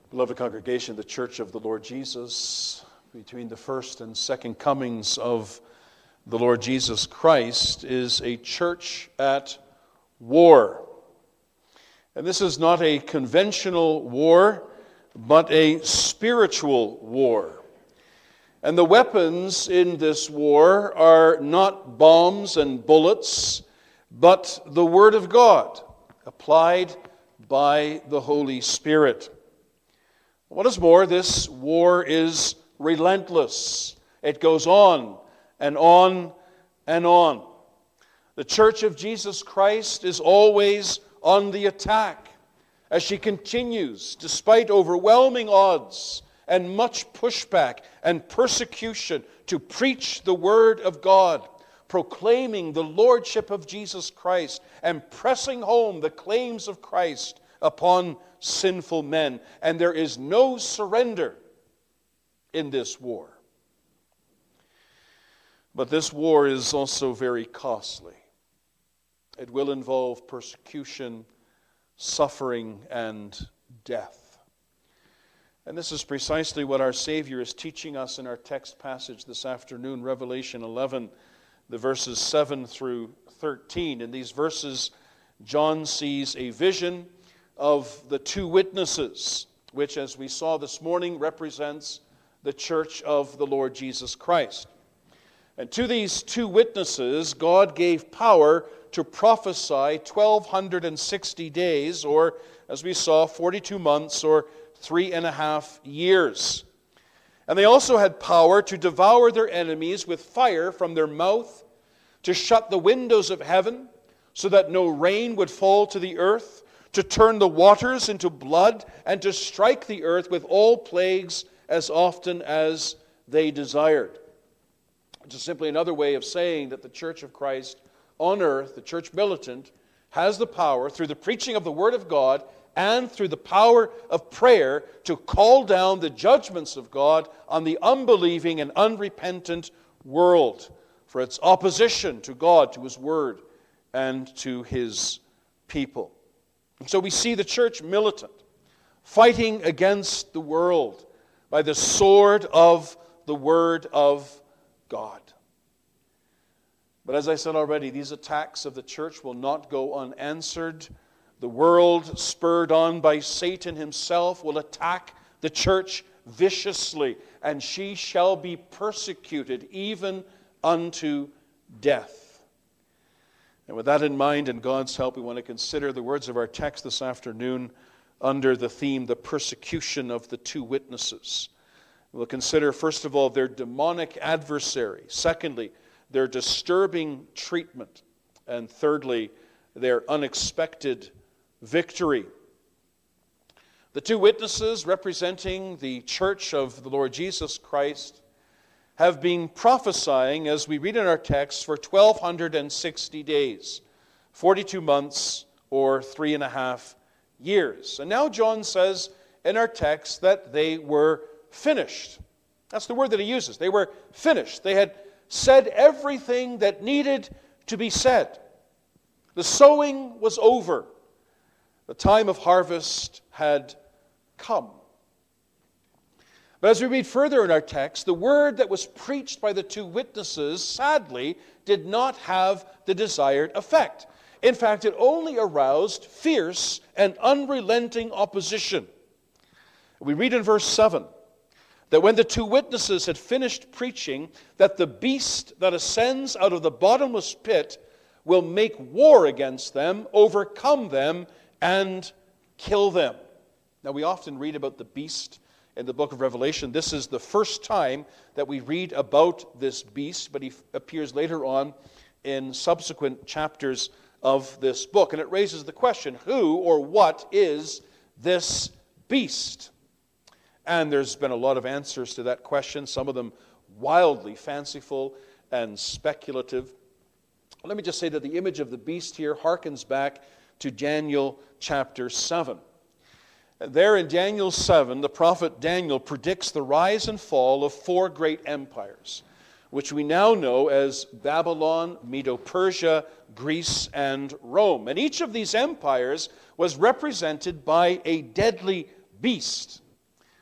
Beloved congregation, the Church of the Lord Jesus, between the first and second comings of the Lord Jesus Christ, is a church at war. And this is not a conventional war, but a spiritual war. And the weapons in this war are not bombs and bullets, but the Word of God, applied by the Holy Spirit. What is more, this war is relentless. It goes on and on and on. The Church of Jesus Christ is always on the attack as she continues, despite overwhelming odds and much pushback and persecution, to preach the Word of God, proclaiming the Lordship of Jesus Christ and pressing home the claims of Christ upon sinful men. And there is no surrender in this war. But this war is also very costly. It will involve persecution, suffering, and death. And this is precisely what our Savior is teaching us in our text passage this afternoon, Revelation 11, the verses 7 through 13. In these verses, John sees a vision of the two witnesses, which, as we saw this morning, represents the church of the Lord Jesus Christ. And to these two witnesses, God gave power to prophesy 1,260 days, or, as we saw, 42 months, or 3.5 years. And they also had power to devour their enemies with fire from their mouth, to shut the windows of heaven, so that no rain would fall to the earth, to turn the waters into blood, and to strike the earth with all plagues as often as they desired. Which is simply another way of saying that the Church of Christ on earth, the church militant, has the power through the preaching of the Word of God and through the power of prayer to call down the judgments of God on the unbelieving and unrepentant world for its opposition to God, to His Word, and to His people. And so we see the church militant, fighting against the world by the sword of the Word of God. But as I said already, these attacks of the church will not go unanswered. The world, spurred on by Satan himself, will attack the church viciously, and she shall be persecuted even unto death. And with that in mind, and God's help, we want to consider the words of our text this afternoon under the theme, the persecution of the two witnesses. We'll consider, first of all, their demonic adversary. Secondly, their disturbing treatment. And thirdly, their unexpected victory. The two witnesses representing the church of the Lord Jesus Christ have been prophesying, as we read in our text, for 1,260 days, 42 months, or 3.5 years. And now John says in our text that they were finished. That's the word that he uses. They were finished. They had said everything that needed to be said. The sowing was over. The time of harvest had come. But as we read further in our text, the word that was preached by the two witnesses, sadly, did not have the desired effect. In fact, it only aroused fierce and unrelenting opposition. We read in verse 7 that when the two witnesses had finished preaching, that the beast that ascends out of the bottomless pit will make war against them, overcome them, and kill them. Now, we often read about the beast in the book of Revelation. This is the first time that we read about this beast, but he appears later on in subsequent chapters of this book. And it raises the question, who or what is this beast? And there's been a lot of answers to that question, some of them wildly fanciful and speculative. Let me just say that the image of the beast here harkens back to Daniel chapter 7. There in Daniel 7, the prophet Daniel predicts the rise and fall of 4 great empires, which we now know as Babylon, Medo-Persia, Greece, and Rome. And each of these empires was represented by a deadly beast.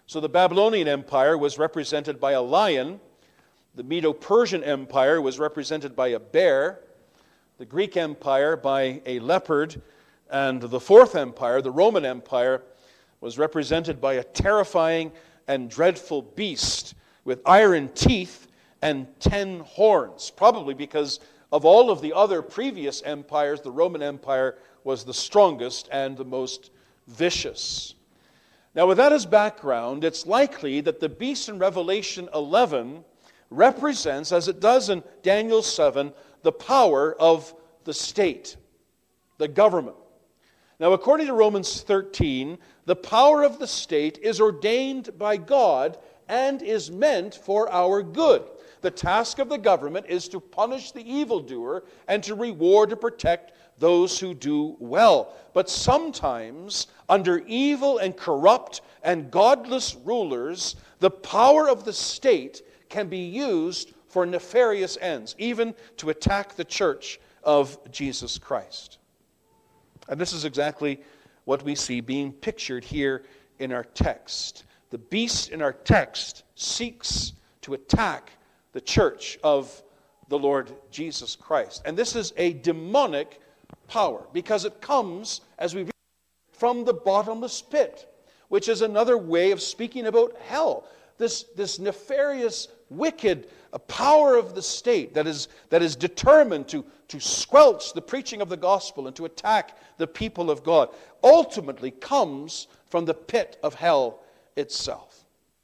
So the Babylonian Empire was represented by a lion, the Medo-Persian Empire was represented by a bear, the Greek Empire by a leopard, and the Fourth Empire, the Roman Empire, was represented by a terrifying and dreadful beast with iron teeth and 10 horns. Probably because of all of the other previous empires, the Roman Empire was the strongest and the most vicious. Now, with that as background, it's likely that the beast in Revelation 11 represents, as it does in Daniel 7, the power of the state, the government. Now, according to Romans 13, the power of the state is ordained by God and is meant for our good. The task of the government is to punish the evildoer and to reward and protect those who do well. But sometimes, under evil and corrupt and godless rulers, the power of the state can be used for nefarious ends, even to attack the church of Jesus Christ. And this is exactly what we see being pictured here in our text. The beast in our text seeks to attack the church of the Lord Jesus Christ. And this is a demonic power because it comes, as we read, from the bottomless pit, which is another way of speaking about hell. This nefarious, wicked power of the state that is determined to squelch the preaching of the gospel and to attack the people of God ultimately comes from the pit of hell itself.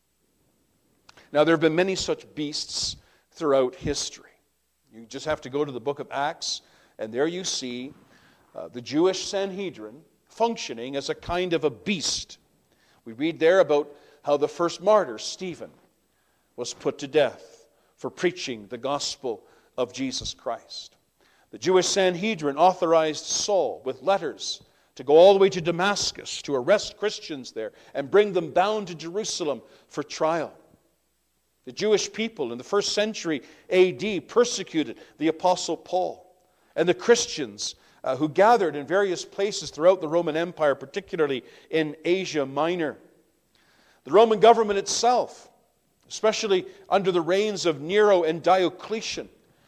Now, there have been many such beasts throughout history. You just have to go to the book of Acts, and there you see the Jewish Sanhedrin functioning as a kind of a beast. We read there about how the first martyr, Stephen, was put to death for preaching the gospel of Jesus Christ. The Jewish Sanhedrin authorized Saul with letters to go all the way to Damascus to arrest Christians there and bring them bound to Jerusalem for trial. The Jewish people in the first century A.D. persecuted the Apostle Paul, and the Christians who gathered in various places throughout the Roman Empire, particularly in Asia Minor. The Roman government itself, especially under the reigns of Nero and Diocletian,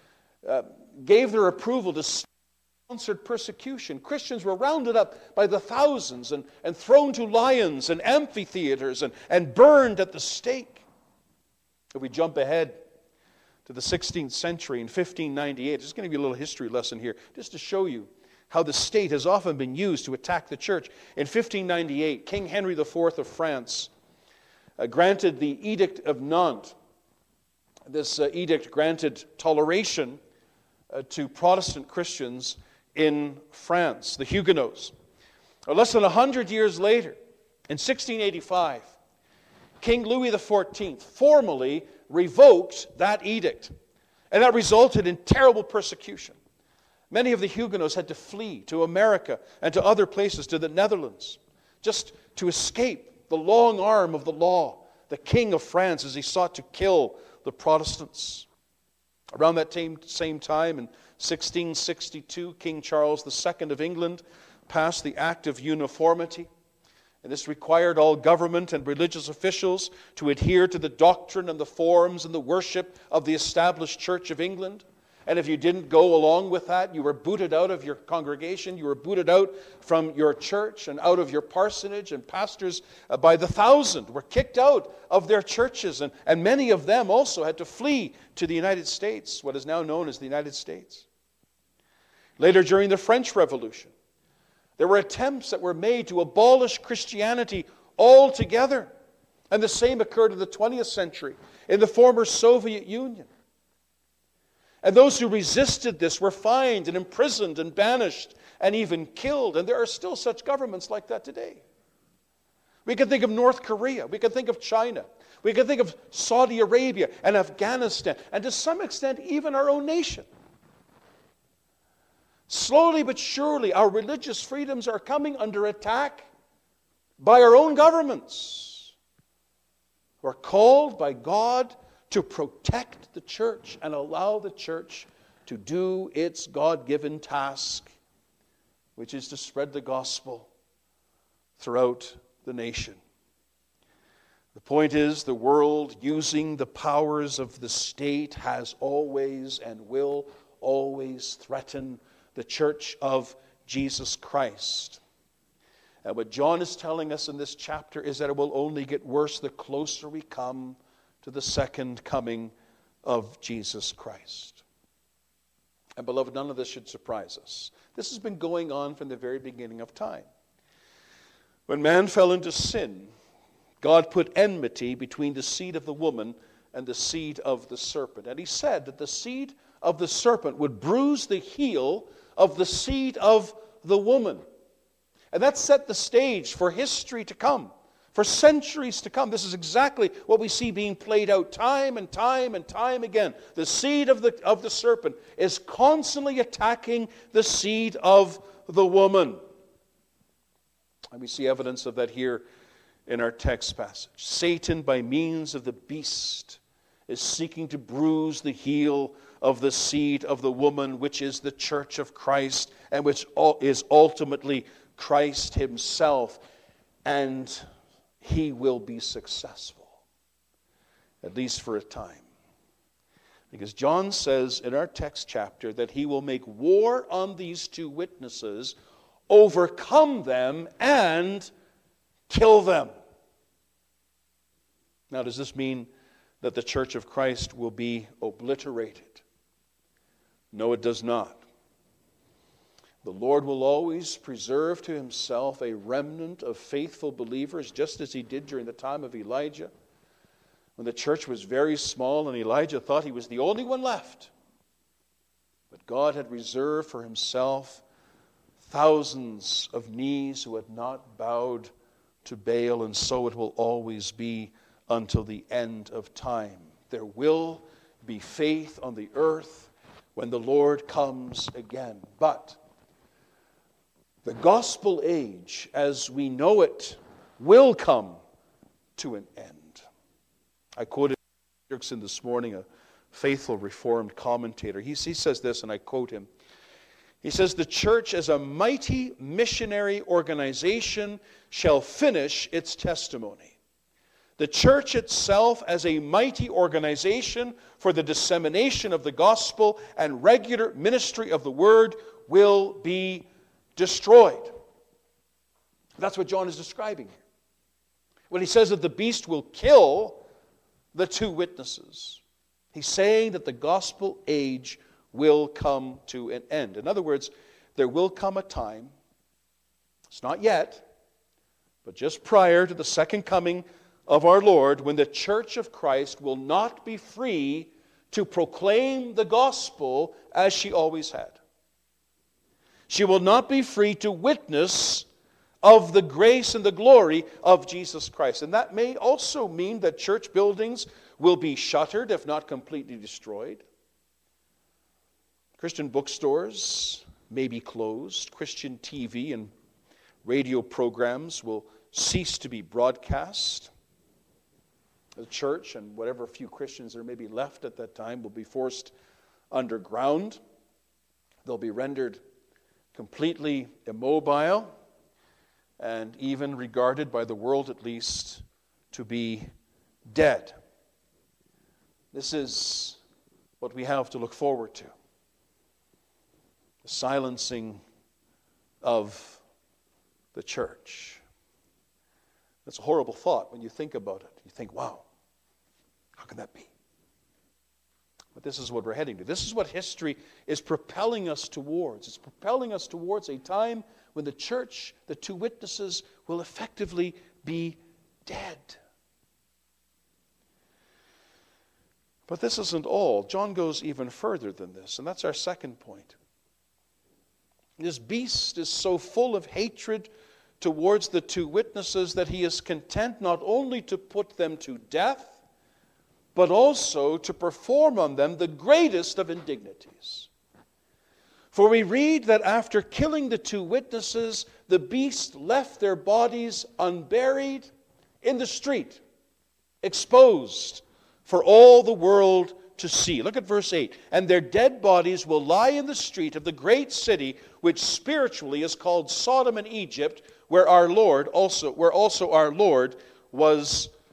gave their approval to sponsored persecution. Christians were rounded up by the thousands and thrown to lions and amphitheaters and burned at the stake. If we jump ahead to the 16th century in 1598, just going to give you a little history lesson here, just to show you how the state has often been used to attack the church. In 1598, King Henry IV of France granted the Edict of Nantes. This edict granted toleration to Protestant Christians in France, the Huguenots. Less than 100 years later, in 1685, King Louis XIV formally revoked that edict, and that resulted in terrible persecution. Many of the Huguenots had to flee to America and to other places, to the Netherlands, just to escape the long arm of the law, the King of France, as he sought to kill the Protestants. Around that same time, in 1662, King Charles II of England passed the Act of Uniformity. And this required all government and religious officials to adhere to the doctrine and the forms and the worship of the established Church of England. And if you didn't go along with that, you were booted out of your congregation, you were booted out from your church and out of your parsonage, and pastors by the thousand were kicked out of their churches, and many of them also had to flee to the United States, what is now known as the United States. Later, during the French Revolution, there were attempts that were made to abolish Christianity altogether. And the same occurred in the 20th century in the former Soviet Union. And those who resisted this were fined and imprisoned and banished and even killed. And there are still such governments like that today. We can think of North Korea. We can think of China. We can think of Saudi Arabia and Afghanistan. And to some extent, even our own nation. Slowly but surely, our religious freedoms are coming under attack by our own governments, who are called by God to protect the church and allow the church to do its God-given task, which is to spread the gospel throughout the nation. The point is, the world, using the powers of the state, has always and will always threaten the church of Jesus Christ. And what John is telling us in this chapter is that it will only get worse the closer we come to the second coming of Jesus Christ. And beloved, none of this should surprise us. This has been going on from the very beginning of time. When man fell into sin, God put enmity between the seed of the woman and the seed of the serpent. And he said that the seed of the serpent would bruise the heel of the seed of the woman. And that set the stage for history to come, for centuries to come. This is exactly what we see being played out time and time and time again. The seed of the serpent is constantly attacking the seed of the woman. And we see evidence of that here in our text passage. Satan, by means of the beast, is seeking to bruise the heel of the seed of the woman, which is the church of Christ, and which is ultimately Christ himself. And he will be successful, at least for a time. Because John says in our text chapter that he will make war on these two witnesses, overcome them, and kill them. Now, does this mean that the church of Christ will be obliterated? No, it does not. The Lord will always preserve to himself a remnant of faithful believers, just as he did during the time of Elijah, when the church was very small and Elijah thought he was the only one left. But God had reserved for himself thousands of knees who had not bowed to Baal, and so it will always be until the end of time. There will be faith on the earth when the Lord comes again. But the gospel age, as we know it, will come to an end. I quoted Dirksen this morning, a faithful Reformed commentator. He says this, and I quote him. He says, "The church as a mighty missionary organization shall finish its testimony. The church itself as a mighty organization for the dissemination of the gospel and regular ministry of the word will be destroyed." That's what John is describing here. When he says that the beast will kill the two witnesses, he's saying that the gospel age will come to an end. In other words, there will come a time, it's not yet, but just prior to the second coming of our Lord, when the church of Christ will not be free to proclaim the gospel as she always had. She will not be free to witness of the grace and the glory of Jesus Christ. And that may also mean that church buildings will be shuttered, if not completely destroyed. Christian bookstores may be closed. Christian TV and radio programs will cease to be broadcast. The church and whatever few Christians there may be left at that time will be forced underground. They'll be rendered completely immobile and even regarded by the world, at least, to be dead. This is what we have to look forward to. The silencing of the church. It's a horrible thought when you think about it. You think, wow, how can that be? But this is what we're heading to. This is what history is propelling us towards. It's propelling us towards a time when the church, the two witnesses, will effectively be dead. But this isn't all. John goes even further than this, and that's our second point. This beast is so full of hatred towards the two witnesses that he is content not only to put them to death, but also to perform on them the greatest of indignities. For we read that after killing the two witnesses, the beast left their bodies unburied in the street, exposed for all the world to see. Look at verse 8. "And their dead bodies will lie in the street of the great city, which spiritually is called Sodom and Egypt, where also our Lord was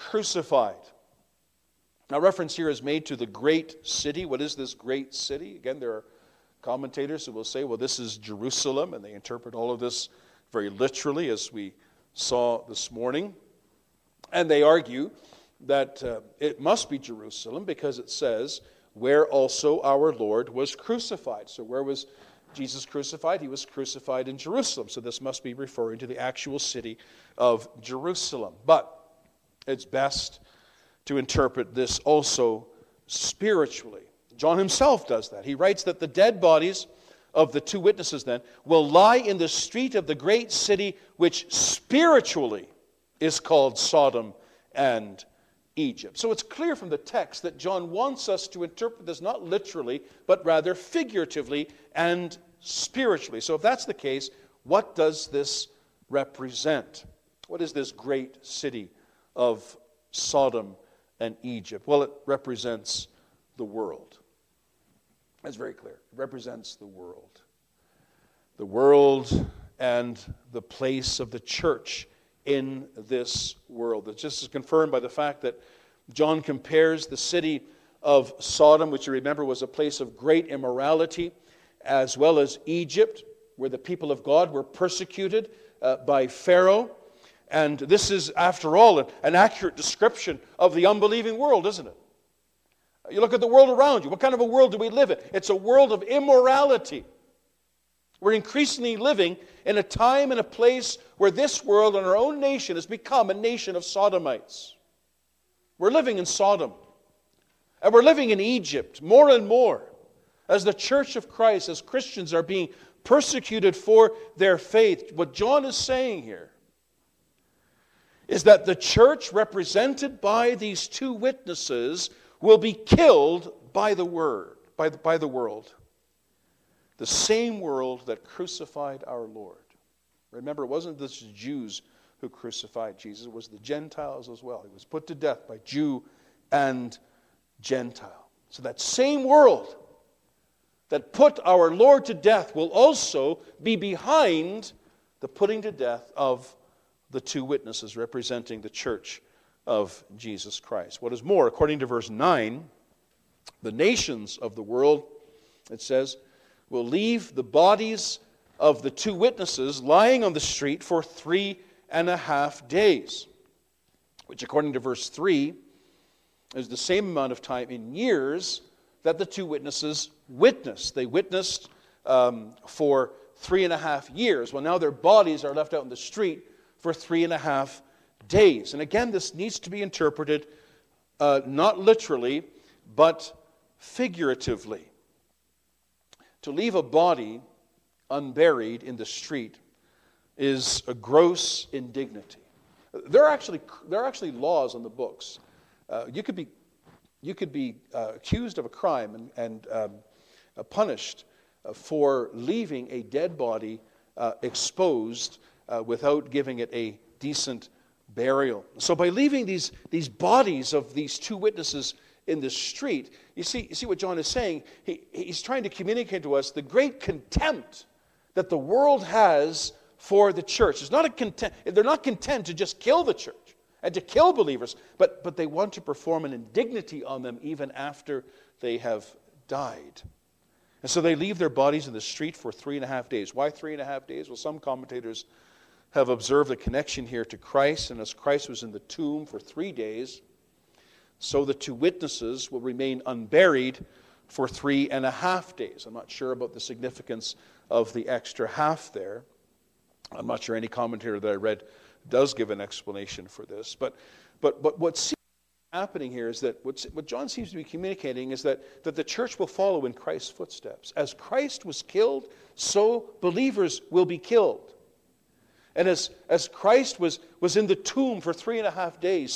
crucified. Now, reference here is made to the great city. What is this great city? Again, there are commentators who will say, well, this is Jerusalem, and they interpret all of this very literally, as we saw this morning. And they argue that it must be Jerusalem because it says, where also our Lord was crucified. So where was Jesus crucified? He was crucified in Jerusalem. So this must be referring to the actual city of Jerusalem. But it's best to interpret this also spiritually. John himself does that. He writes that the dead bodies of the two witnesses then will lie in the street of the great city, which spiritually is called Sodom and Egypt. So it's clear from the text that John wants us to interpret this not literally, but rather figuratively and spiritually. So if that's the case, what does this represent? What is this great city of Sodom and Egypt? Well, it represents the world. That's very clear. It represents the world. The world and the place of the church in this world. It's just confirmed by the fact that John compares the city of Sodom, which you remember was a place of great immorality, as well as Egypt, where the people of God were persecuted by Pharaoh. And this is, after all, an accurate description of the unbelieving world, isn't it? You look at the world around you. What kind of a world do we live in? It's a world of immorality. We're increasingly living in a time and a place where this world and our own nation has become a nation of sodomites. We're living in Sodom. And we're living in Egypt more and more as the church of Christ, as Christians are being persecuted for their faith. What John is saying here is that the church represented by these two witnesses will be killed by the world. The same world that crucified our Lord. Remember, it wasn't the Jews who crucified Jesus, it was the Gentiles as well. He was put to death by Jew and Gentile. So that same world that put our Lord to death will also be behind the putting to death of the two witnesses representing the church of Jesus Christ. What is more, according to verse 9, the nations of the world, it says, will leave the bodies of the two witnesses lying on the street for 3.5 days, which according to verse 3 is the same amount of time in years that the two witnesses witnessed. They witnessed for 3.5 years. Well, now their bodies are left out in the street for 3.5 days. And again, this needs to be interpreted not literally, but figuratively. To leave a body unburied in the street is a gross indignity. There are actually laws on the books. You could be accused of a crime and punished for leaving a dead body exposed without giving it a decent burial. So by leaving these bodies of these two witnesses in the street, you see what John is saying? He's trying to communicate to us the great contempt that the world has for the church. They're not content to just kill the church and to kill believers, but they want to perform an indignity on them even after they have died. And so they leave their bodies in the street for 3.5 days. Why 3.5 days? Well, some commentators have observed a connection here to Christ, and as Christ was in the tomb for 3 days, so the two witnesses will remain unburied for 3.5 days. I'm not sure about the significance of the extra half there. I'm not sure any commentator that I read does give an explanation for this. But what seems to be happening here is that what John seems to be communicating is that the church will follow in Christ's footsteps. As Christ was killed, so believers will be killed. And as Christ was in the tomb for 3.5 days,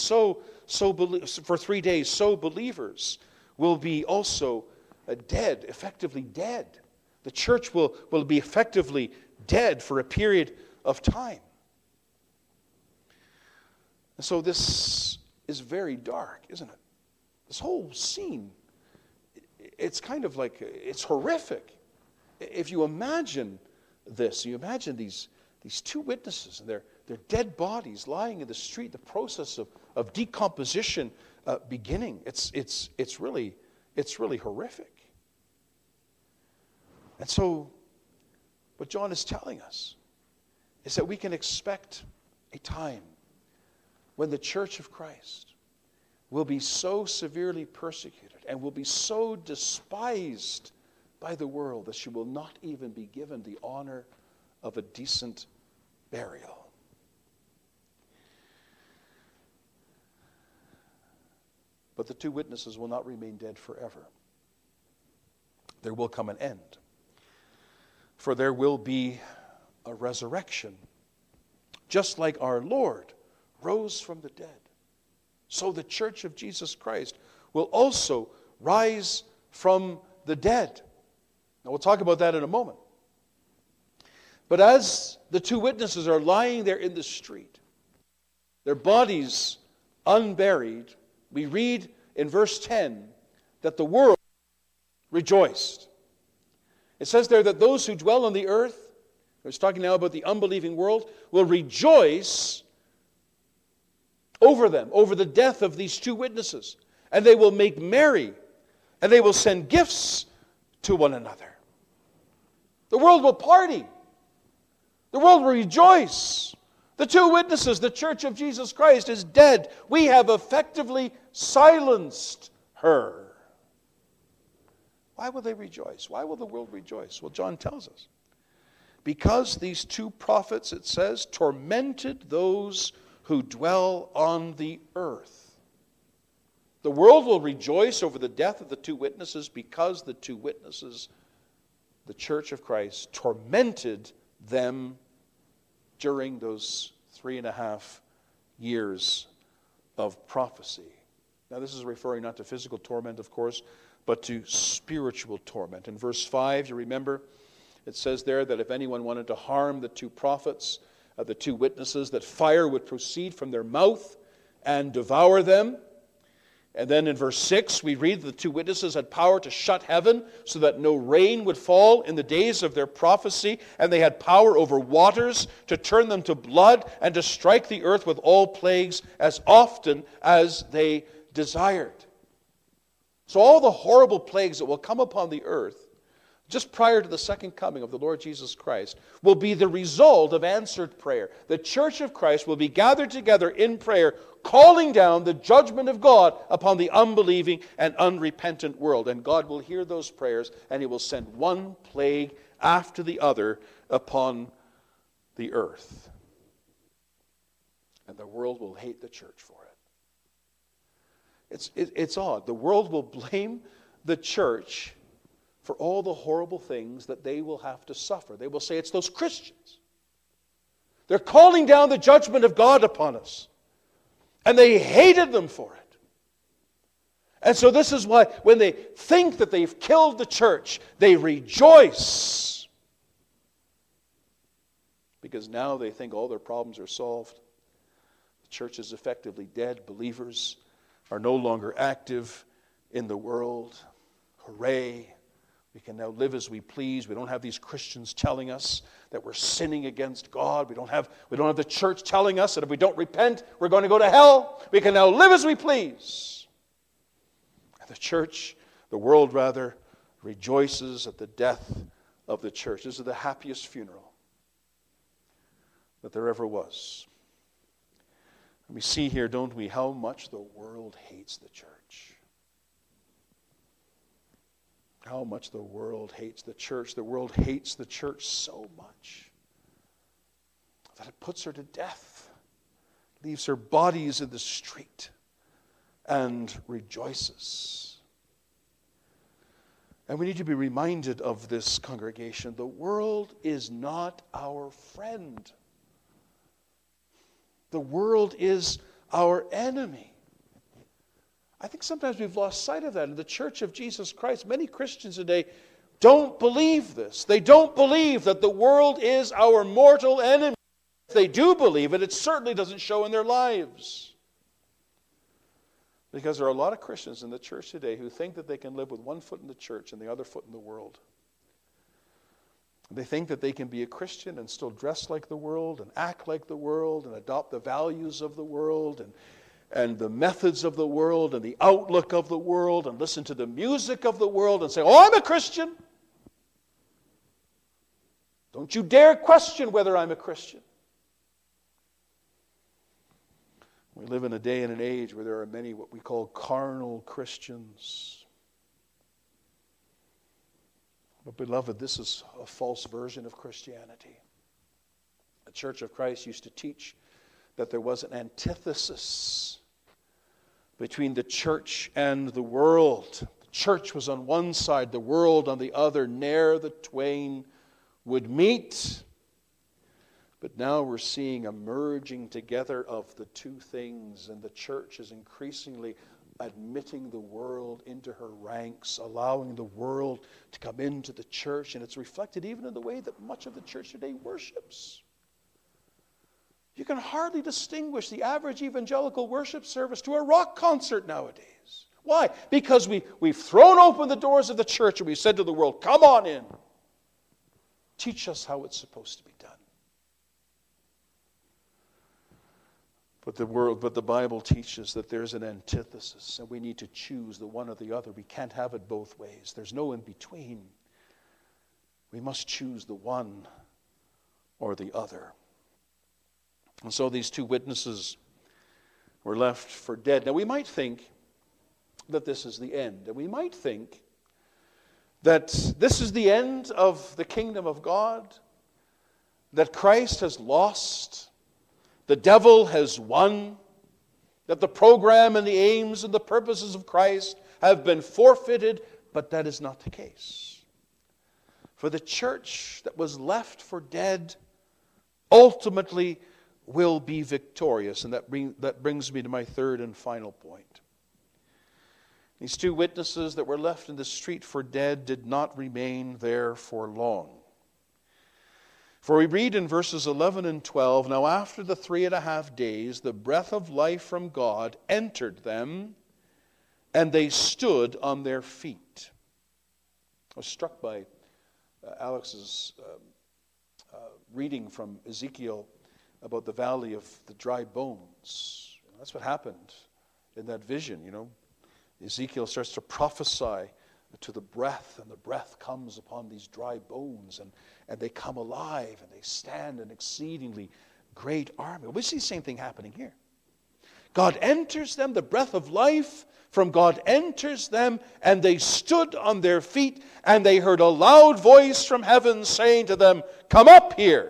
for 3 days, so believers will be also dead, effectively dead. The church will be effectively dead for a period of time. And so this is very dark, isn't it? This whole scene, it's kind of like, it's horrific. If you imagine this, you imagine these two witnesses, and They're dead bodies lying in the street, the process of decomposition beginning. It's really horrific. And so, what John is telling us is that we can expect a time when the church of Christ will be so severely persecuted and will be so despised by the world that she will not even be given the honor of a decent burial. But the two witnesses will not remain dead forever. There will come an end. For there will be a resurrection. Just like our Lord rose from the dead, so the church of Jesus Christ will also rise from the dead. Now we'll talk about that in a moment. But as the two witnesses are lying there in the street, their bodies unburied, we read in verse 10 that the world rejoiced. It says there that those who dwell on the earth, it's talking now about the unbelieving world, will rejoice over them, over the death of these two witnesses. And they will make merry, and they will send gifts to one another. The world will party. The world will rejoice. The two witnesses, the church of Jesus Christ, is dead. We have effectively silenced her. Why will they rejoice? Why will the world rejoice? Well, John tells us. Because these two prophets, it says, tormented those who dwell on the earth. The world will rejoice over the death of the two witnesses because the two witnesses, the church of Christ, tormented them during those 3.5 years of prophecy. Now, this is referring not to physical torment, of course, but to spiritual torment. In verse 5, you remember, it says there that if anyone wanted to harm the two prophets, the two witnesses, that fire would proceed from their mouth and devour them. And then in verse 6, we read that the two witnesses had power to shut heaven so that no rain would fall in the days of their prophecy, and they had power over waters to turn them to blood and to strike the earth with all plagues as often as they desired. So all the horrible plagues that will come upon the earth just prior to the second coming of the Lord Jesus Christ will be the result of answered prayer. The church of Christ will be gathered together in prayer, calling down the judgment of God upon the unbelieving and unrepentant world. And God will hear those prayers, and He will send one plague after the other upon the earth. And the world will hate the church for it. It's odd. The world will blame the church for all the horrible things that they will have to suffer. They will say it's those Christians. They're calling down the judgment of God upon us. And they hated them for it. And so this is why when they think that they've killed the church, they rejoice. Because now they think all their problems are solved. The church is effectively dead. Believers are no longer active in the world. Hooray. We can now live as we please. We don't have these Christians telling us that we're sinning against God. We don't have the church telling us that if we don't repent, we're going to go to hell. We can now live as we please. And the church, the world rather, rejoices at the death of the church. This is the happiest funeral that there ever was. And we see here, don't we, how much the world hates the church. How much the world hates the church. The world hates the church so much that it puts her to death, leaves her bodies in the street, and rejoices. And we need to be reminded of this, congregation. The world is not our friend. The world is our enemy. I think sometimes we've lost sight of that in the church of Jesus Christ. Many Christians today don't believe this. They don't believe that the world is our mortal enemy. If they do believe it, it certainly doesn't show in their lives. Because there are a lot of Christians in the church today who think that they can live with one foot in the church and the other foot in the world. They think that they can be a Christian and still dress like the world and act like the world and adopt the values of the world and the methods of the world and the outlook of the world and listen to the music of the world and say, "Oh, I'm a Christian. Don't you dare question whether I'm a Christian." We live in a day and an age where there are many what we call carnal Christians. But beloved, this is a false version of Christianity. The Church of Christ used to teach that there was an antithesis between the church and the world. The church was on one side, the world on the other. Ne'er the twain would meet. But now we're seeing a merging together of the two things, and the church is increasingly admitting the world into her ranks, allowing the world to come into the church, and it's reflected even in the way that much of the church today worships. You can hardly distinguish the average evangelical worship service to a rock concert nowadays. Why? Because we've thrown open the doors of the church and we've said to the world, "Come on in. Teach us how it's supposed to be done." But the Bible teaches that there's an antithesis, and we need to choose the one or the other. We can't have it both ways. There's no in between. We must choose the one or the other. And so these two witnesses were left for dead. Now we might think that this is the end, and we might think that this is the end of the kingdom of God, that Christ has lost, the devil has won, that the program and the aims and the purposes of Christ have been forfeited, but that is not the case. For the church that was left for dead ultimately will be victorious. And that brings me to my third and final point. These two witnesses that were left in the street for dead did not remain there for long. For we read in verses 11 and 12, "Now after the 3.5 days, the breath of life from God entered them, and they stood on their feet." I was struck by Alex's reading from Ezekiel about the valley of the dry bones. That's what happened in that vision, Ezekiel starts to prophesy to the breath, and the breath comes upon these dry bones, and they come alive, and they stand an exceedingly great army. We see the same thing happening here. God enters them, the breath of life from God enters them, and they stood on their feet, and they heard a loud voice from heaven saying to them, "Come up here."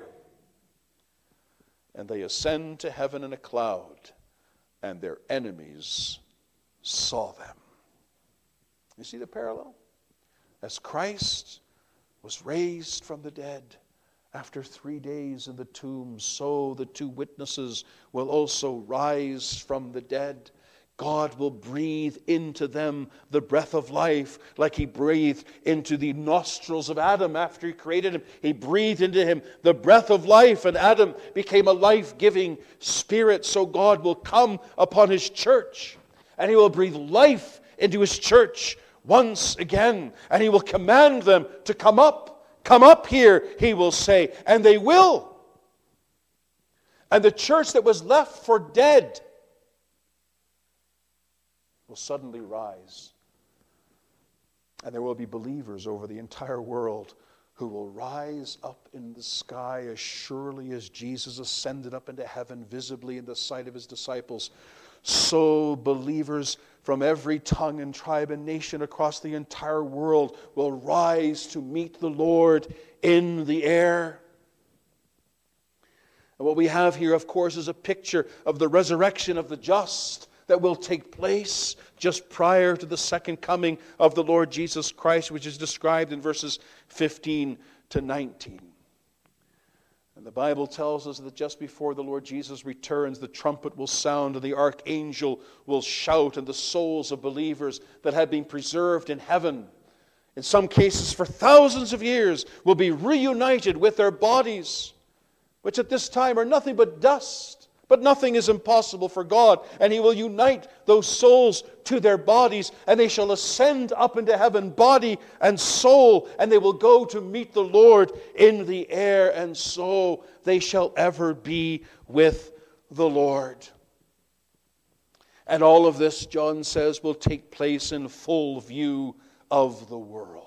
And they ascend to heaven in a cloud, and their enemies saw them. You see the parallel? As Christ was raised from the dead after 3 days in the tomb, so the two witnesses will also rise from the dead. God will breathe into them the breath of life like He breathed into the nostrils of Adam after He created him. He breathed into him the breath of life, and Adam became a life-giving spirit. So God will come upon His church, and He will breathe life into His church once again, and He will command them to come up here, He will say, and they will. And the church that was left for dead will suddenly rise. And there will be believers over the entire world who will rise up in the sky as surely as Jesus ascended up into heaven visibly in the sight of His disciples. So believers from every tongue and tribe and nation across the entire world will rise to meet the Lord in the air. And what we have here, of course, is a picture of the resurrection of the just that will take place just prior to the second coming of the Lord Jesus Christ, which is described in verses 15 to 19. And the Bible tells us that just before the Lord Jesus returns, the trumpet will sound and the archangel will shout, and the souls of believers that have been preserved in heaven, in some cases for thousands of years, will be reunited with their bodies, which at this time are nothing but dust. But nothing is impossible for God, and He will unite those souls to their bodies, and they shall ascend up into heaven, body and soul, and they will go to meet the Lord in the air, and so they shall ever be with the Lord. And all of this, John says, will take place in full view of the world.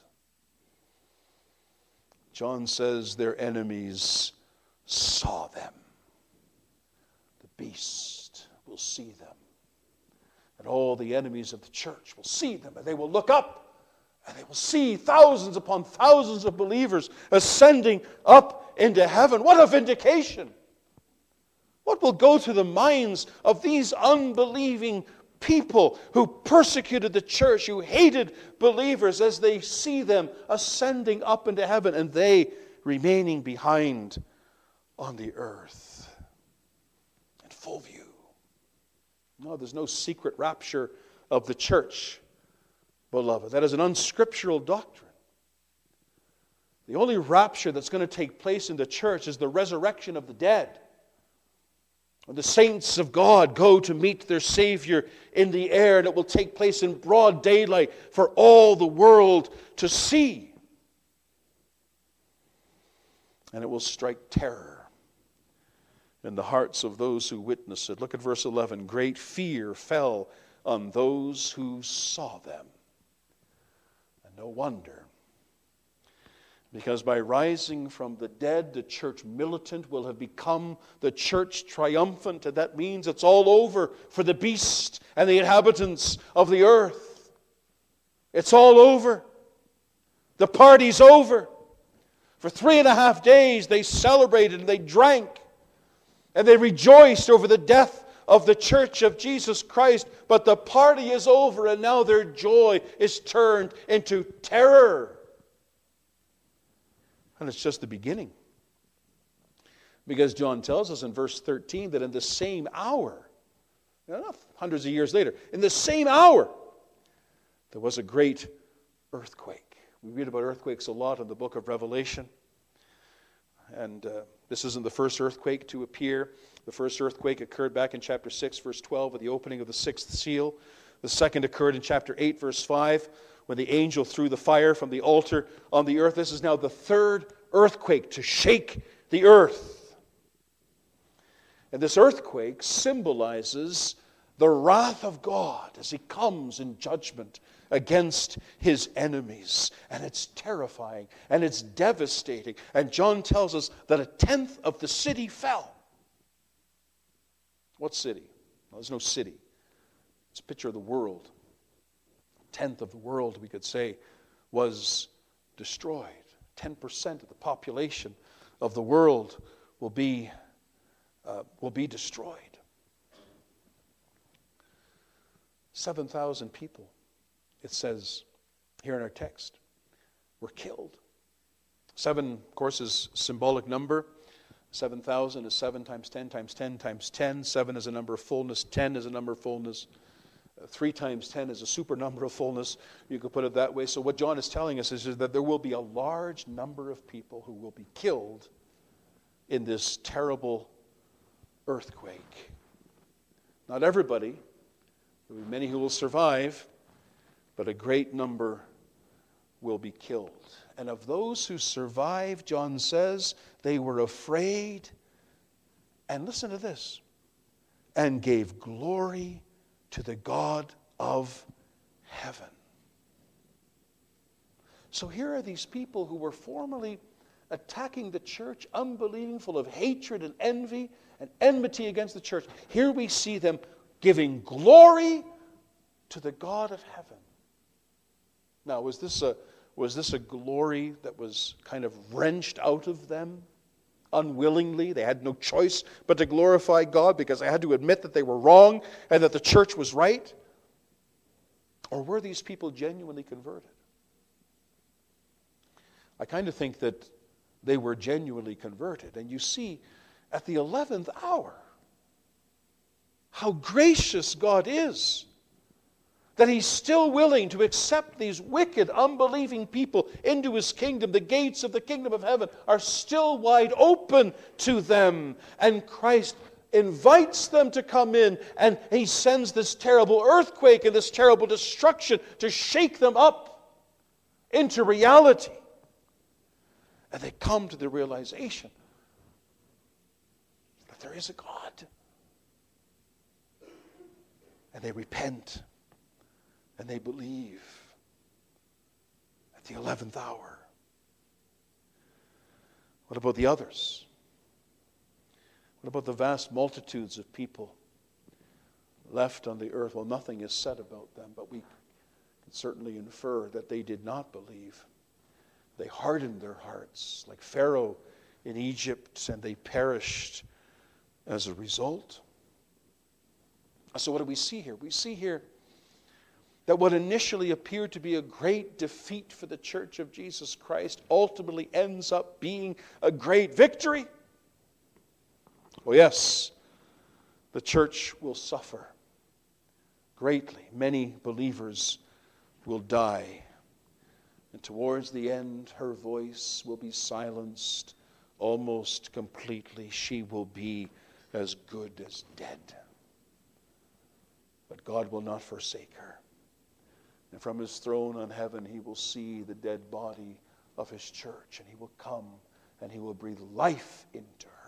John says their enemies saw them. The beast will see them. And all the enemies of the church will see them, and they will look up, and they will see thousands upon thousands of believers ascending up into heaven. What a vindication! What will go through the minds of these unbelieving people who persecuted the church, who hated believers, as they see them ascending up into heaven and they remaining behind on the earth in full view? No, there's no secret rapture of the church, beloved. That is an unscriptural doctrine. The only rapture that's going to take place in the church is the resurrection of the dead. When the saints of God go to meet their Savior in the air, and it will take place in broad daylight for all the world to see. And it will strike terror in the hearts of those who witness it. Look at verse 11. Great fear fell on those who saw them. And no wonder. Because by rising from the dead, the church militant will have become the church triumphant. And that means it's all over for the beast and the inhabitants of the earth. It's all over. The party's over. For 3.5 days they celebrated and they drank. And they rejoiced over the death of the church of Jesus Christ. But the party is over, and now their joy is turned into terror. And it's just the beginning. Because John tells us in verse 13 that in the same hour, not hundreds of years later, in the same hour, there was a great earthquake. We read about earthquakes a lot in the book of Revelation. And this isn't the first earthquake to appear. The first earthquake occurred back in chapter 6, verse 12, with the opening of the sixth seal. The second occurred in chapter 8, verse 5, when the angel threw the fire from the altar on the earth. This is now the third earthquake to shake the earth. And this earthquake symbolizes the wrath of God as He comes in judgment against His enemies. And it's terrifying and it's devastating. And John tells us that 1/10 of the city fell. What city? Well, there's no city. It's a picture of the world. 1/10 of the world, we could say, was destroyed. 10% of the population of the world will be destroyed. 7,000 people, it says here in our text, were killed. 7, of course, is a symbolic number. 7,000 is 7 times 10 times 10 times 10. 7 is a number of fullness. 10 is a number of fullness. 3 times 10 is a super number of fullness. You could put it that way. So what John is telling us is that there will be a large number of people who will be killed in this terrible earthquake. Not everybody. There will be many who will survive, but a great number will be killed. And of those who survived, John says, they were afraid. And listen to this. And gave glory to the God of heaven. So here are these people who were formerly attacking the church, unbelieving, full of hatred and envy and enmity against the church. Here we see them giving glory to the God of heaven. Now, was this a glory that was kind of wrenched out of them unwillingly? They had no choice but to glorify God because they had to admit that they were wrong and that the church was right? Or were these people genuinely converted? I kind of think that they were genuinely converted. And you see, at the 11th hour, how gracious God is, that He's still willing to accept these wicked, unbelieving people into His kingdom. The gates of the kingdom of heaven are still wide open to them. And Christ invites them to come in, and he sends this terrible earthquake and this terrible destruction to shake them up into reality. And they come to the realization that there is a God. And they repent and they believe at the 11th hour. What about the others? What about the vast multitudes of people left on the earth? Well, nothing is said about them, but we can certainly infer that they did not believe. They hardened their hearts like Pharaoh in Egypt, and they perished as a result. So what do we see here? We see here that what initially appeared to be a great defeat for the Church of Jesus Christ ultimately ends up being a great victory. Oh yes, the church will suffer greatly. Many believers will die. And towards the end, her voice will be silenced almost completely. She will be as good as dead. But God will not forsake her. And from his throne on heaven, he will see the dead body of his church. And he will come and he will breathe life into her.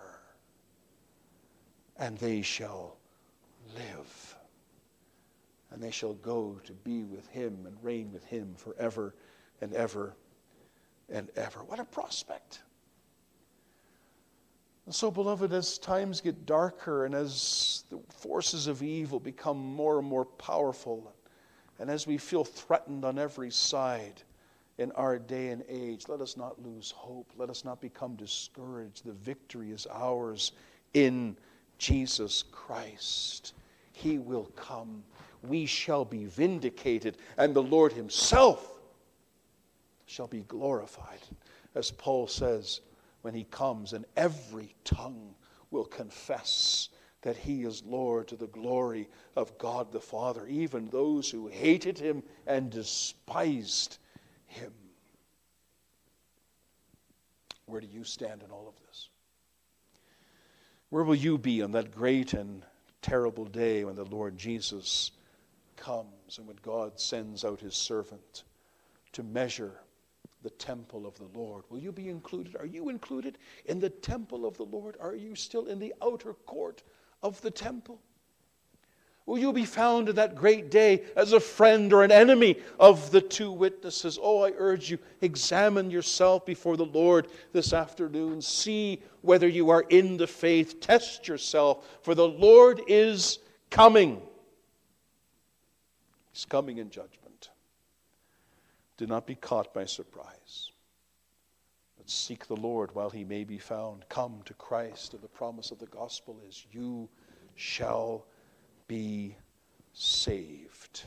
And they shall live. And they shall go to be with him and reign with him forever and ever and ever. What a prospect. And so, beloved, as times get darker and as the forces of evil become more and more powerful, and as we feel threatened on every side in our day and age, let us not lose hope. Let us not become discouraged. The victory is ours in Jesus Christ. He will come. We shall be vindicated, and the Lord himself shall be glorified. As Paul says, when he comes, and every tongue will confess that he is Lord, to the glory of God the Father, even those who hated him and despised him. Where do you stand in all of this? Where will you be on that great and terrible day when the Lord Jesus comes and when God sends out his servant to measure the temple of the Lord? Will you be included? Are you included in the temple of the Lord? Are you still in the outer court of the temple? Will you be found in that great day as a friend or an enemy of the two witnesses? Oh, I urge you, examine yourself before the Lord this afternoon. See whether you are in the faith. Test yourself, for the Lord is coming. He's coming in judgment. Do not be caught by surprise, but seek the Lord while he may be found. Come to Christ, and the promise of the gospel is, you shall be saved.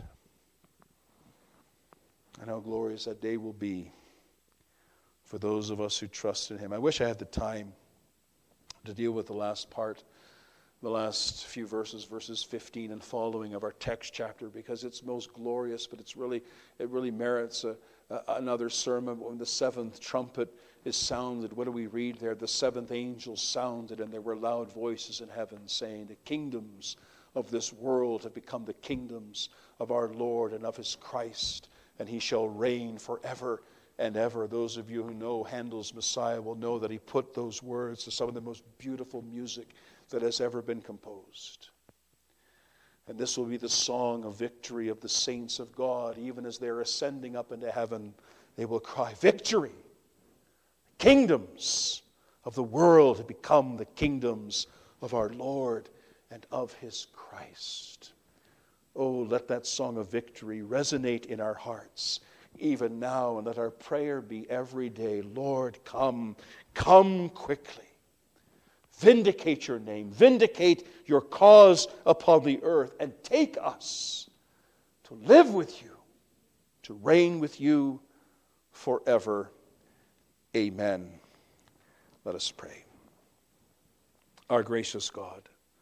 And how glorious that day will be for those of us who trust in him. I wish I had the time to deal with the last part, the last few verses, verses 15 and following of our text chapter, because it's most glorious, but it really merits another sermon. When the seventh trumpet is sounded, what do we read there? The seventh angel sounded, and there were loud voices in heaven saying, the kingdoms of this world have become the kingdoms of our Lord and of his Christ, and he shall reign forever and ever. Those of you who know Handel's Messiah will know that he put those words to some of the most beautiful music that has ever been composed. And this will be the song of victory of the saints of God. Even as they're ascending up into heaven, they will cry, victory! Kingdoms of the world have become the kingdoms of our Lord and of his Christ. Oh, let that song of victory resonate in our hearts even now, and let our prayer be every day, Lord, come quickly. Vindicate your name, vindicate your cause upon the earth, and take us to live with you, to reign with you forever. Amen. Let us pray. Our gracious God,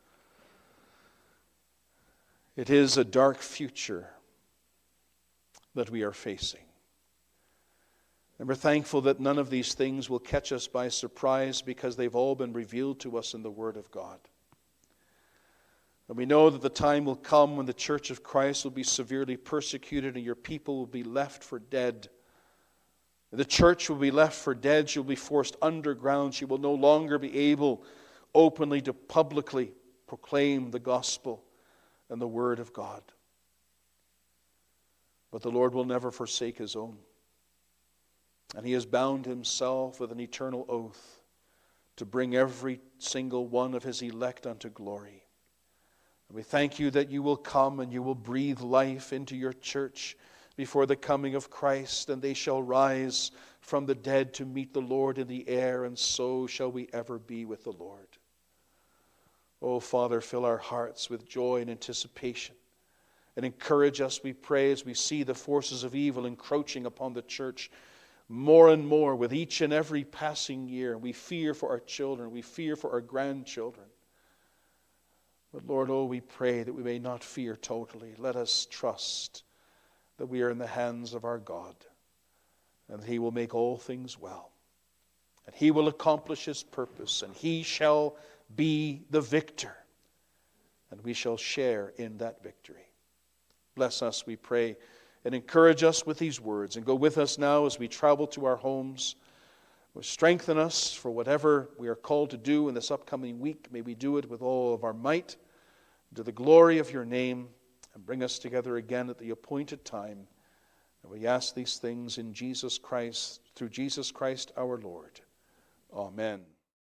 it is a dark future that we are facing. And we're thankful that none of these things will catch us by surprise, because they've all been revealed to us in the Word of God. And we know that the time will come when the church of Christ will be severely persecuted and your people will be left for dead. The church will be left for dead. She will be forced underground. She will no longer be able openly to publicly proclaim the gospel and the word of God. But the Lord will never forsake his own. And he has bound himself with an eternal oath to bring every single one of his elect unto glory. And we thank you that you will come and you will breathe life into your church before the coming of Christ, and they shall rise from the dead to meet the Lord in the air, and so shall we ever be with the Lord. Oh, Father, fill our hearts with joy and anticipation, and encourage us, we pray, as we see the forces of evil encroaching upon the church more and more with each and every passing year. We fear for our children. We fear for our grandchildren. But Lord, oh, we pray that we may not fear totally. Let us trust that we are in the hands of our God, and that he will make all things well, and he will accomplish his purpose, and he shall be the victor, and we shall share in that victory. Bless us, we pray, and encourage us with these words, and go with us now as we travel to our homes. Strengthen us for whatever we are called to do in this upcoming week. May we do it with all of our might, to the glory of your name, and bring us together again at the appointed time. And we ask these things in Jesus Christ, through Jesus Christ our Lord. Amen.